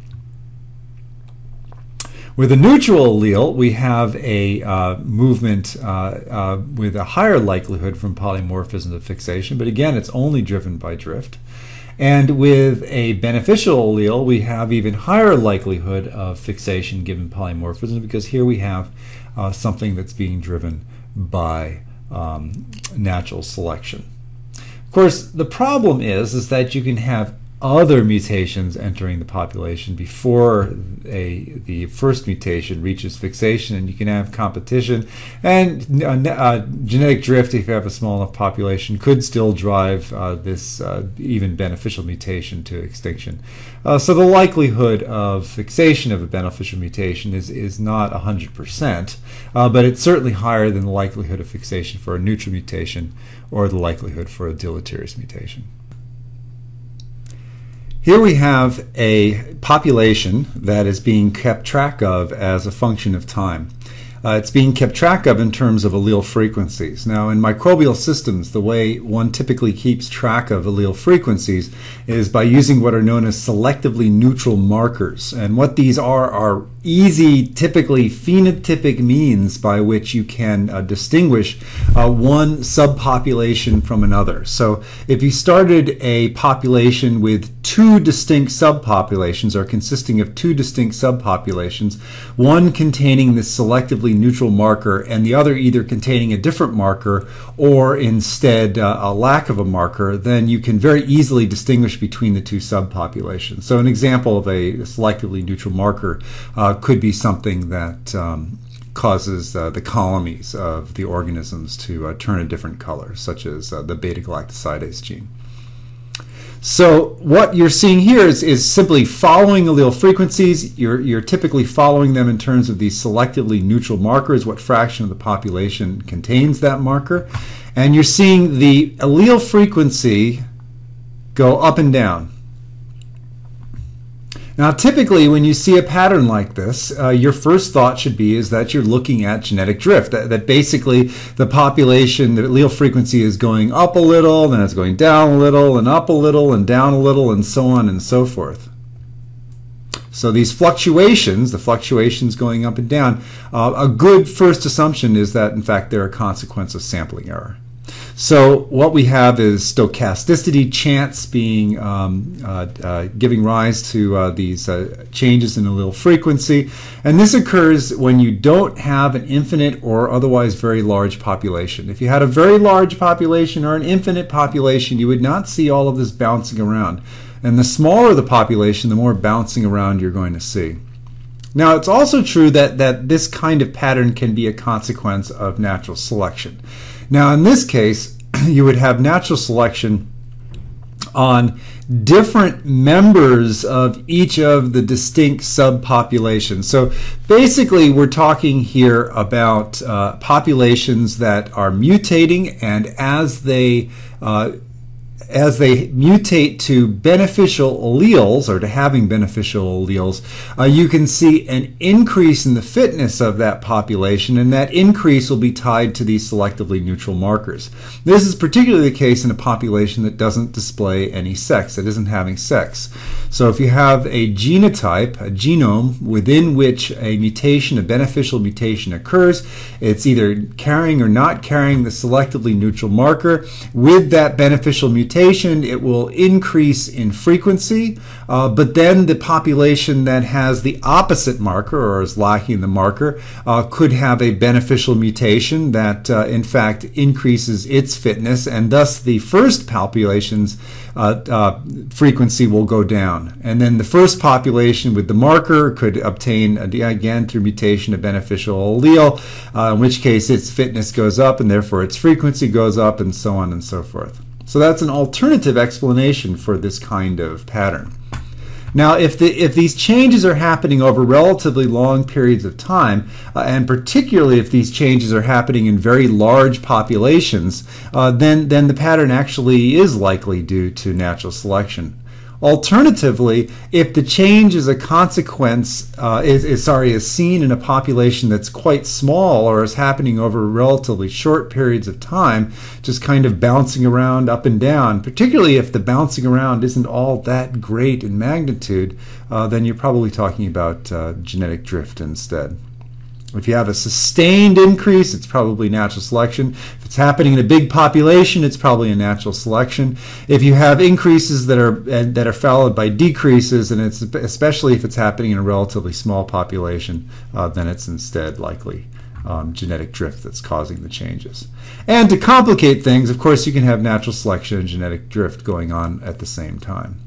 With a neutral allele, we have a uh, movement uh, uh, with a higher likelihood from polymorphism to fixation, but again, it's only driven by drift. And with a beneficial allele, we have even higher likelihood of fixation given polymorphism, because here we have uh, something that's being driven by um, natural selection. Of course, the problem is, is that you can have other mutations entering the population before a the first mutation reaches fixation, and you can have competition, and uh, uh, genetic drift, if you have a small enough population, could still drive uh, this uh, even beneficial mutation to extinction. Uh, so the likelihood of fixation of a beneficial mutation is, is not one hundred percent, uh, but it's certainly higher than the likelihood of fixation for a neutral mutation or the likelihood for a deleterious mutation. Here we have a population that is being kept track of as a function of time. Uh, it's being kept track of in terms of allele frequencies. Now, in microbial systems, the way one typically keeps track of allele frequencies is by using what are known as selectively neutral markers. And what these are are easy, typically phenotypic means by which you can uh, distinguish uh, one subpopulation from another. So if you started a population with two distinct subpopulations, or consisting of two distinct subpopulations, one containing this selectively neutral marker and the other either containing a different marker or instead uh, a lack of a marker, then you can very easily distinguish between the two subpopulations. So an example of a selectively neutral marker uh, could be something that um, causes uh, the colonies of the organisms to uh, turn a different color, such as uh, the beta-galactosidase gene. So what you're seeing here is, is simply following allele frequencies. You're, you're typically following them in terms of these selectively neutral markers, what fraction of the population contains that marker. And you're seeing the allele frequency go up and down. Now, typically, when you see a pattern like this, uh, your first thought should be is that you're looking at genetic drift, that, that basically the population, the allele frequency is going up a little, then it's going down a little, and up a little, and down a little, and so on and so forth. So these fluctuations, the fluctuations going up and down, uh, a good first assumption is that, in fact, they're a consequence of sampling error. So what we have is stochasticity, chance being um, uh, uh, giving rise to uh, these uh, changes in allele frequency, and this occurs when you don't have an infinite or otherwise very large population. If you had a very large population or an infinite population, you would not see all of this bouncing around. And the smaller the population, the more bouncing around you're going to see. Now, it's also true that, that this kind of pattern can be a consequence of natural selection. Now, in this case, you would have natural selection on different members of each of the distinct subpopulations. So basically, we're talking here about uh, populations that are mutating, and as they uh, as they mutate to beneficial alleles, or to having beneficial alleles, uh, you can see an increase in the fitness of that population, and that increase will be tied to these selectively neutral markers. This is particularly the case in a population that doesn't display any sex, that isn't having sex. So if you have a genotype, a genome, within which a mutation, a beneficial mutation occurs, it's either carrying or not carrying the selectively neutral marker. With that beneficial mutation, mutation, it will increase in frequency, uh, but then the population that has the opposite marker or is lacking the marker uh, could have a beneficial mutation that uh, in fact increases its fitness, and thus the first population's uh, uh, frequency will go down. And then the first population with the marker could obtain, again through mutation, a beneficial allele, uh, in which case its fitness goes up and therefore its frequency goes up, and so on and so forth. So that's an alternative explanation for this kind of pattern. Now, if, the, if these changes are happening over relatively long periods of time, uh, and particularly if these changes are happening in very large populations, uh, then, then the pattern actually is likely due to natural selection. Alternatively, if the change is a consequence, uh, is, is sorry, is seen in a population that's quite small or is happening over relatively short periods of time, just kind of bouncing around up and down, particularly if the bouncing around isn't all that great in magnitude, uh, then you're probably talking about uh, genetic drift instead. If you have a sustained increase, it's probably natural selection. If it's happening in a big population, it's probably a natural selection. If you have increases that are that are followed by decreases, and it's especially if it's happening in a relatively small population, uh, then it's instead likely um, genetic drift that's causing the changes. And to complicate things, of course, you can have natural selection and genetic drift going on at the same time.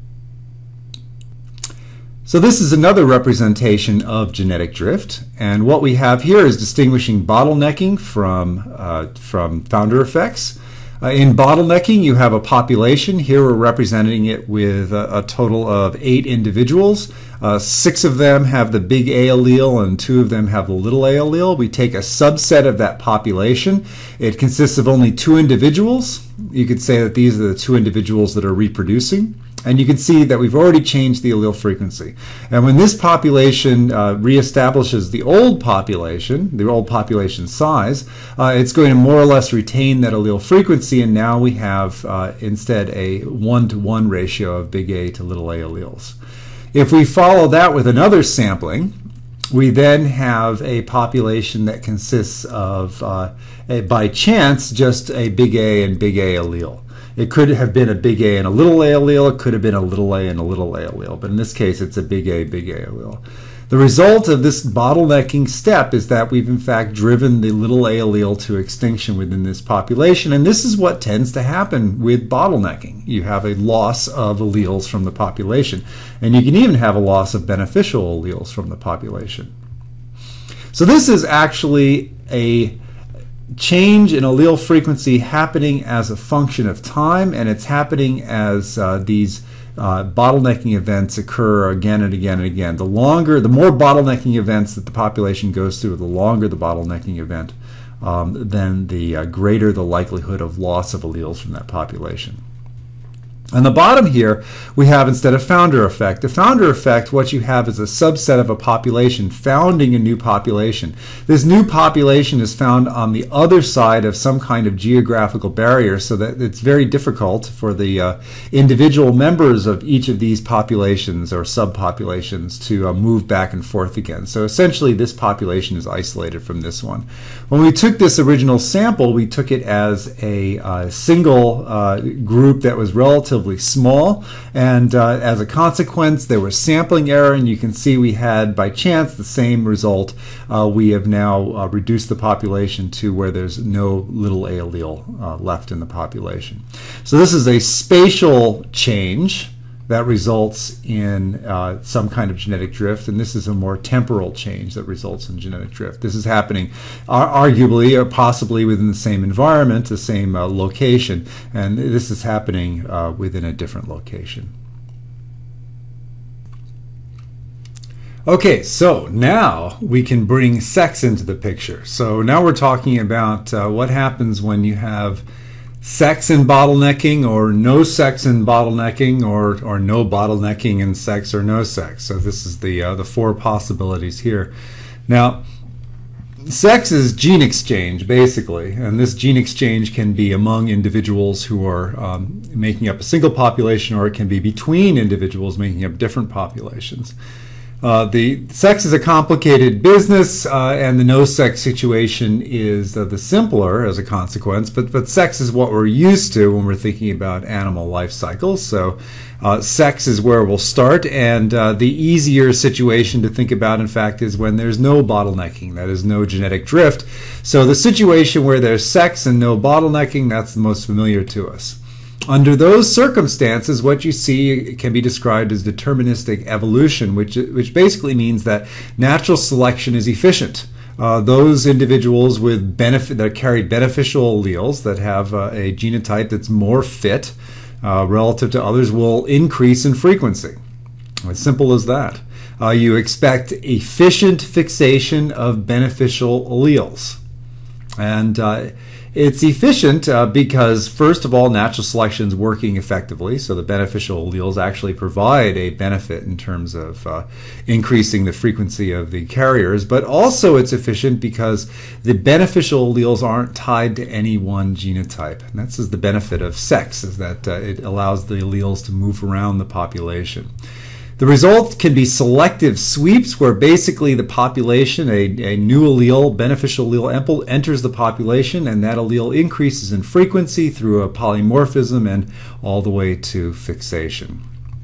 So this is another representation of genetic drift, and what we have here is distinguishing bottlenecking from, uh, from founder effects. Uh, in bottlenecking, you have a population. Here we're representing it with a, a total of eight individuals. Uh, six of them have the big A allele and two of them have the little a allele. We take a subset of that population. It consists of only two individuals. You could say that these are the two individuals that are reproducing. And you can see that we've already changed the allele frequency. And when this population uh, reestablishes the old population, the old population size, uh, it's going to more or less retain that allele frequency, and now we have uh, instead a one-to-one ratio of big A to little a alleles. If we follow that with another sampling, we then have a population that consists of, uh, a, by chance, just a big A and big A allele. It could have been a big A and a little a allele. It could have been a little a and a little a allele. But in this case, it's a big A, big A allele. The result of this bottlenecking step is that we've in fact driven the little a allele to extinction within this population. And this is what tends to happen with bottlenecking. You have a loss of alleles from the population. And you can even have a loss of beneficial alleles from the population. So this is actually a change in allele frequency happening as a function of time, and it's happening as uh, these uh, bottlenecking events occur again and again and again. The longer, the more bottlenecking events that the population goes through, the longer the bottlenecking event, um, then the uh, greater the likelihood of loss of alleles from that population. On the bottom here, we have, instead of founder effect, the founder effect, what you have is a subset of a population founding a new population. This new population is found on the other side of some kind of geographical barrier, so that it's very difficult for the uh, individual members of each of these populations or subpopulations to uh, move back and forth again. So essentially, this population is isolated from this one. When we took this original sample, we took it as a uh, single uh, group that was relatively small, and uh, as a consequence there was sampling error, and you can see we had by chance the same result. Uh, we have now uh, reduced the population to where there's no little a allele uh, left in the population. So this is a spatial change that results in uh, some kind of genetic drift, and this is a more temporal change that results in genetic drift. This is happening uh, arguably or possibly within the same environment, the same uh, location, and this is happening uh, within a different location. Okay, so now we can bring sex into the picture. So now we're talking about uh, what happens when you have sex in bottlenecking, or no sex in bottlenecking, or or no bottlenecking in sex, or no sex. So this is the uh, the four possibilities here. Now, sex is gene exchange basically, and this gene exchange can be among individuals who are um, making up a single population, or it can be between individuals making up different populations. Uh, the sex is a complicated business, uh, and the no-sex situation is uh, the simpler as a consequence. But but sex is what we're used to when we're thinking about animal life cycles. So uh, sex is where we'll start, and uh, the easier situation to think about, in fact, is when there's no bottlenecking. That is, no genetic drift. So the situation where there's sex and no bottlenecking, that's the most familiar to us. Under those circumstances, what you see can be described as deterministic evolution, which which basically means that natural selection is efficient. Uh, those individuals with benefit that carry beneficial alleles that have uh, a genotype that's more fit uh, relative to others will increase in frequency. As simple as that. Uh, you expect efficient fixation of beneficial alleles, and uh, it's efficient uh, because, first of all, natural selection is working effectively, so the beneficial alleles actually provide a benefit in terms of uh, increasing the frequency of the carriers, but also it's efficient because the beneficial alleles aren't tied to any one genotype. And that's the benefit of sex, is that uh, it allows the alleles to move around the population. The result can be selective sweeps, where basically the population, a, a new allele, beneficial allele, enters the population, and that allele increases in frequency through a polymorphism and all the way to fixation.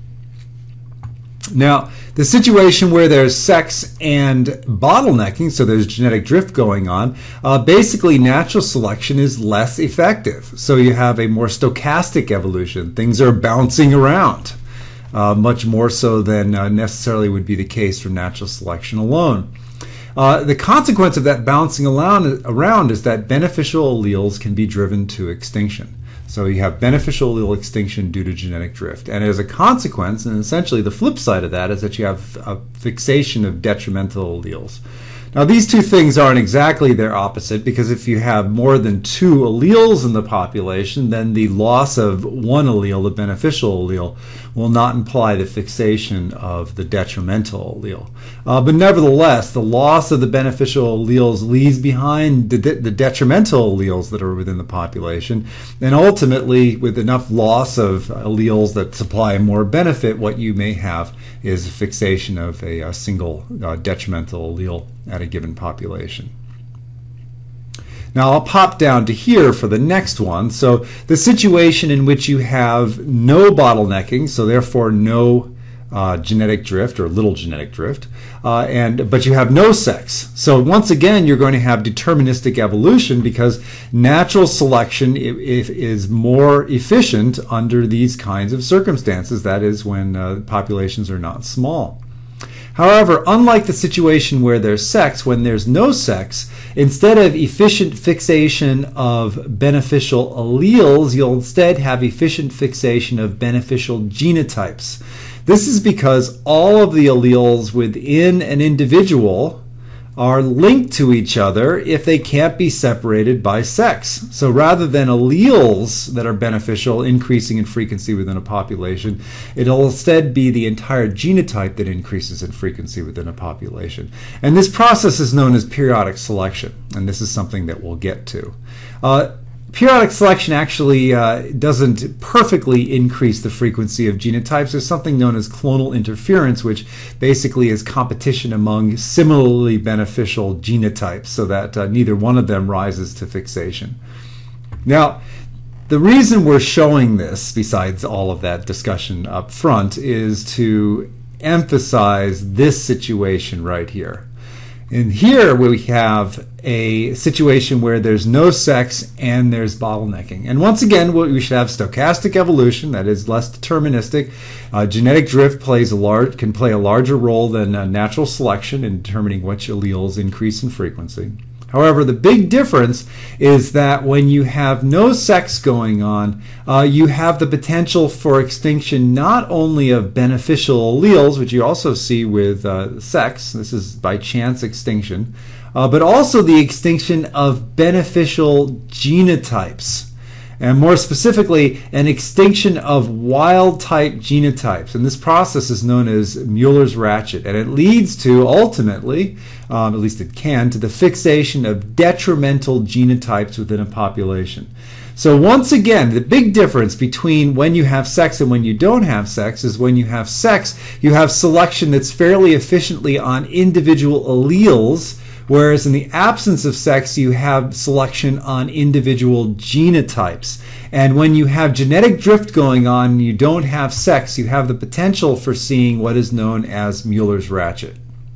Now, the situation where there's sex and bottlenecking, so there's genetic drift going on, uh, basically natural selection is less effective. So you have a more stochastic evolution. Things are bouncing around. Uh, much more so than uh, necessarily would be the case from natural selection alone. Uh, the consequence of that bouncing around, around is that beneficial alleles can be driven to extinction. So you have beneficial allele extinction due to genetic drift. And as a consequence, and essentially the flip side of that, is that you have a fixation of detrimental alleles. Now, these two things aren't exactly their opposite, because if you have more than two alleles in the population, then the loss of one allele, the beneficial allele, will not imply the fixation of the detrimental allele. Uh, but nevertheless, the loss of the beneficial alleles leaves behind the, de the detrimental alleles that are within the population. And ultimately, with enough loss of alleles that supply more benefit, what you may have is a fixation of a, a single uh, detrimental allele at a given population. Now I'll pop down to here for the next one. So the situation in which you have no bottlenecking, so therefore no uh, genetic drift or little genetic drift, uh, and but you have no sex. So once again, you're going to have deterministic evolution, because natural selection if, is more efficient under these kinds of circumstances. That is, when uh, populations are not small. However, unlike the situation where there's sex, when there's no sex, instead of efficient fixation of beneficial alleles, you'll instead have efficient fixation of beneficial genotypes. This is because all of the alleles within an individual are linked to each other if they can't be separated by sex. So rather than alleles that are beneficial increasing in frequency within a population, it'll instead be the entire genotype that increases in frequency within a population. And this process is known as periodic selection, and this is something that we'll get to. Uh, Periodic selection actually uh, doesn't perfectly increase the frequency of genotypes. There's something known as clonal interference, which basically is competition among similarly beneficial genotypes, so that uh, neither one of them rises to fixation. Now, the reason we're showing this, besides all of that discussion up front, is to emphasize this situation right here. And here we have a situation where there's no sex and there's bottlenecking. And once again, we should have stochastic evolution, that is less deterministic. Uh, genetic drift plays a large, can play a larger role than uh, natural selection in determining which alleles increase in frequency. However, the big difference is that when you have no sex going on, uh, you have the potential for extinction not only of beneficial alleles, which you also see with uh, sex, this is by chance extinction, uh, but also the extinction of beneficial genotypes. and more specifically, an extinction of wild-type genotypes. And this process is known as Mueller's ratchet, and it leads to, ultimately, um, at least it can, to the fixation of detrimental genotypes within a population. So once again, the big difference between when you have sex and when you don't have sex is when you have sex, you have selection that's fairly efficiently on individual alleles, whereas in the absence of sex, you have selection on individual genotypes. And when you have genetic drift going on and you don't have sex, you have the potential for seeing what is known as Mueller's ratchet.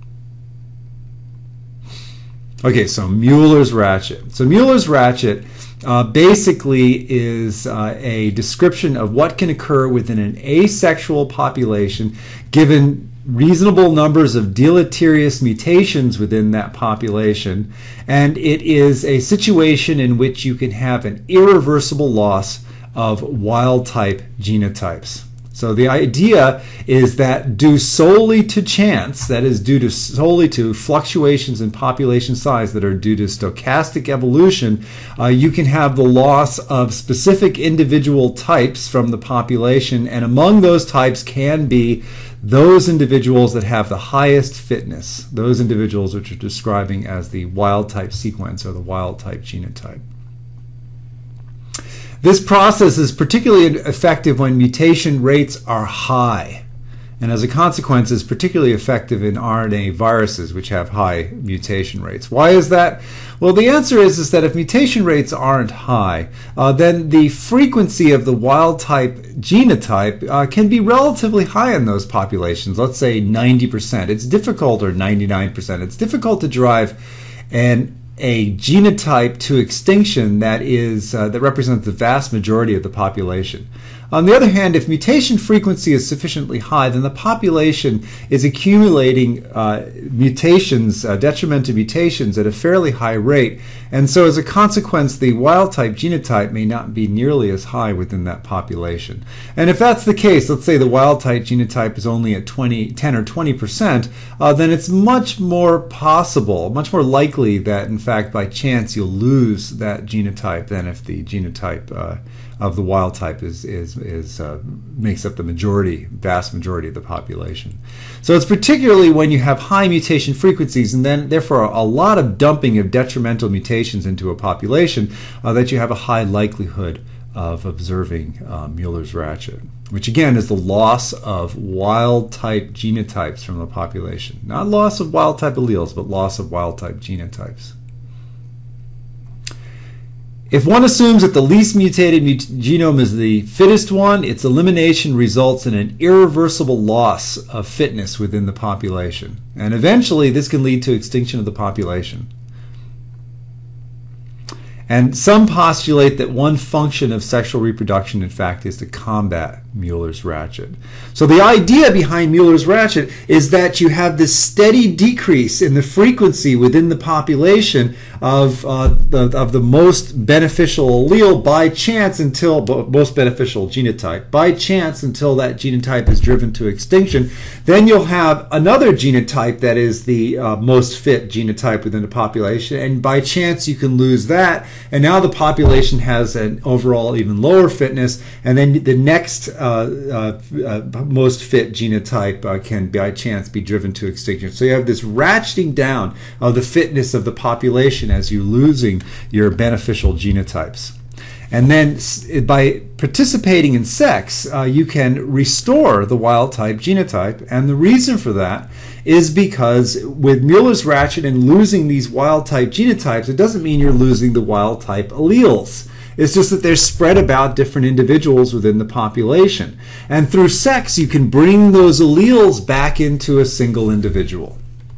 Okay, so Mueller's ratchet. So Mueller's ratchet Uh, basically is uh, a description of what can occur within an asexual population given reasonable numbers of deleterious mutations within that population, and it is a situation in which you can have an irreversible loss of wild-type genotypes. So the idea is that due solely to chance, that is due to solely to fluctuations in population size that are due to stochastic evolution, uh, you can have the loss of specific individual types from the population, and among those types can be those individuals that have the highest fitness, those individuals which are describing as the wild-type sequence or the wild-type genotype. This process is particularly effective when mutation rates are high, and as a consequence is particularly effective in R N A viruses which have high mutation rates. Why is that? Well, the answer is, is that if mutation rates aren't high, uh, then the frequency of the wild-type genotype uh, can be relatively high in those populations, let's say ninety percent. It's difficult, or ninety-nine percent. It's difficult to drive an a genotype to extinction that is uh, that represents the vast majority of the population. On the other hand, if mutation frequency is sufficiently high, then the population is accumulating uh, mutations, uh, detrimental mutations at a fairly high rate, and so as a consequence, the wild-type genotype may not be nearly as high within that population. And if that's the case, let's say the wild-type genotype is only at twenty, ten or twenty percent, uh, then it's much more possible, much more likely that, in fact, by chance, you'll lose that genotype than if the genotype uh, of the wild type is is is uh, makes up the majority, vast majority of the population. So it's particularly when you have high mutation frequencies, and then therefore a lot of dumping of detrimental mutations into a population, uh, that you have a high likelihood of observing uh, Mueller's ratchet, which again is the loss of wild type genotypes from the population. Not loss of wild type alleles, but loss of wild type genotypes. If one assumes that the least mutated mut genome is the fittest one, its elimination results in an irreversible loss of fitness within the population. And eventually this can lead to extinction of the population. And some postulate that one function of sexual reproduction, in fact, is to combat Mueller's ratchet. So the idea behind Mueller's ratchet is that you have this steady decrease in the frequency within the population of, uh, the, of the most beneficial allele by chance until, most beneficial genotype, by chance until that genotype is driven to extinction. Then you'll have another genotype that is the uh, most fit genotype within the population, and by chance you can lose that, and now the population has an overall even lower fitness, and then the next uh, uh, uh, most fit genotype uh, can by chance be driven to extinction. So you have this ratcheting down of the fitness of the population as you're losing your beneficial genotypes. And then by participating in sex, uh, you can restore the wild-type genotype. And the reason for that is because with Mueller's ratchet and losing these wild-type genotypes, it doesn't mean you're losing the wild-type alleles. It's just that they're spread about different individuals within the population. And through sex, you can bring those alleles back into a single individual.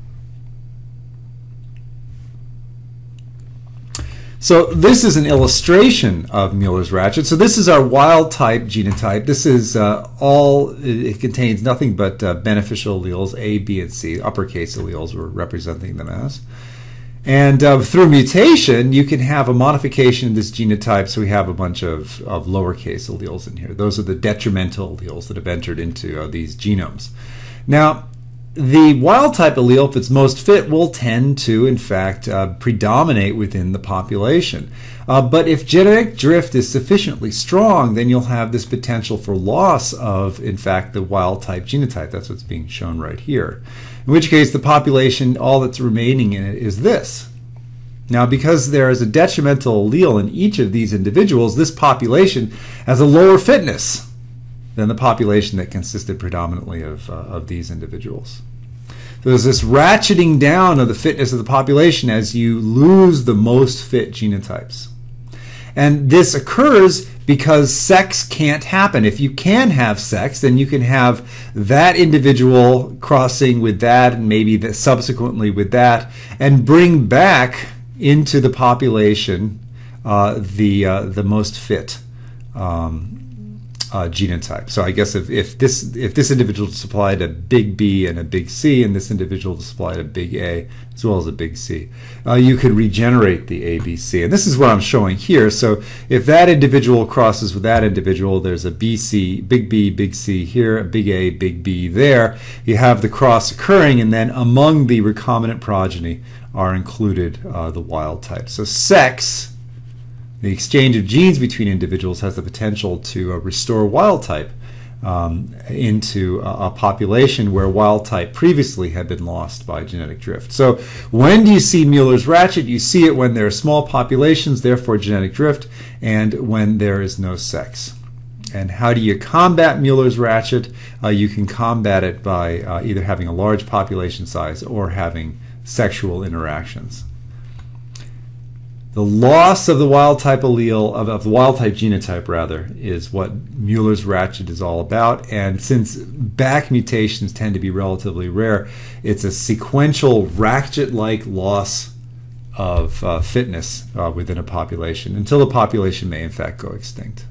So this is an illustration of Mueller's ratchet. So this is our wild type genotype. This is uh, all, it contains nothing but uh, beneficial alleles, A, B, and C. Uppercase alleles we're representing them as. And uh, through mutation, you can have a modification of this genotype, so we have a bunch of, of lowercase alleles in here. Those are the detrimental alleles that have entered into uh, these genomes. Now, the wild-type allele, if it's most fit, will tend to, in fact, uh, predominate within the population. Uh, but if genetic drift is sufficiently strong, then you'll have this potential for loss of, in fact, the wild-type genotype. That's what's being shown right here. In which case, the population, all that's remaining in it is this. Now, because there is a detrimental allele in each of these individuals, this population has a lower fitness than the population that consisted predominantly of, uh, of these individuals. So there's this ratcheting down of the fitness of the population as you lose the most fit genotypes. And this occurs because sex can't happen. If you can have sex, then you can have that individual crossing with that and maybe the, subsequently with that, and bring back into the population uh, the, uh, the most fit um, Uh, genotype. So I guess if, if this if this individual supplied a big B and a big C, and this individual supplied a big A as well as a big C, uh, you could regenerate the A, B, C. And this is what I'm showing here. So if that individual crosses with that individual, there's a B, C, big B, big C here, a big A, big B there. You have the cross occurring, and then among the recombinant progeny are included uh, the wild type. So sex, the exchange of genes between individuals, has the potential to uh, restore wild type um, into a, a population where wild type previously had been lost by genetic drift. So when do you see Mueller's ratchet? You see it when there are small populations, therefore genetic drift, and when there is no sex. And how do you combat Mueller's ratchet? Uh, you can combat it by uh, either having a large population size or having sexual interactions. The loss of the wild type allele, of, of the wild type genotype rather, is what Mueller's ratchet is all about. And since back mutations tend to be relatively rare, it's a sequential ratchet-like loss of uh, fitness uh, within a population until the population may in fact go extinct.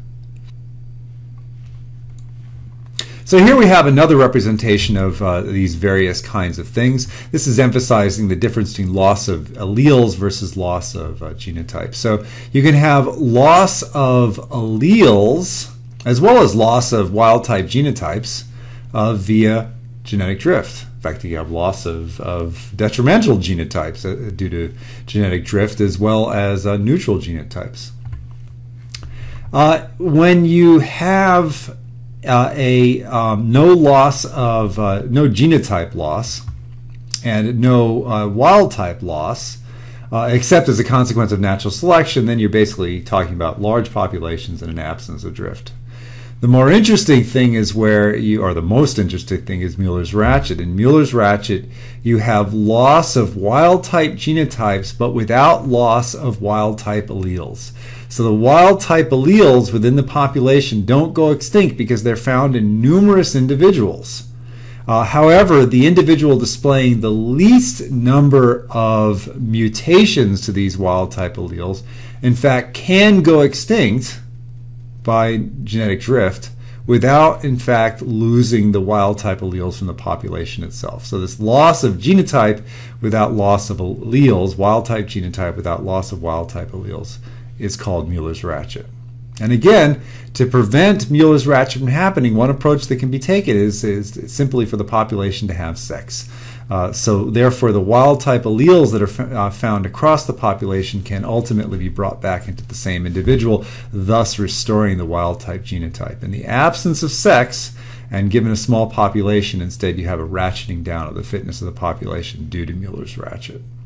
So here we have another representation of uh, these various kinds of things. This is emphasizing the difference between loss of alleles versus loss of uh, genotypes. So you can have loss of alleles as well as loss of wild-type genotypes uh, via genetic drift. In fact, you have loss of, of detrimental genotypes uh, due to genetic drift as well as uh, neutral genotypes. Uh, when you have Uh, a um, no loss of uh, no genotype loss and no uh, wild type loss, uh, except as a consequence of natural selection, then you're basically talking about large populations and an absence of drift. The more interesting thing is where you, or the most interesting thing is Mueller's ratchet. In Mueller's ratchet, you have loss of wild type genotypes, but without loss of wild type alleles. So the wild type alleles within the population don't go extinct because they're found in numerous individuals. Uh, however, the individual displaying the least number of mutations to these wild type alleles, in fact, can go extinct by genetic drift without, in fact, losing the wild type alleles from the population itself. So this loss of genotype without loss of alleles, wild type genotype without loss of wild type alleles, is called Mueller's ratchet. And again, to prevent Mueller's ratchet from happening, one approach that can be taken is, is simply for the population to have sex. Uh, so therefore, the wild type alleles that are uh, found across the population can ultimately be brought back into the same individual, thus restoring the wild type genotype. In the absence of sex, and given a small population, instead you have a ratcheting down of the fitness of the population due to Mueller's ratchet.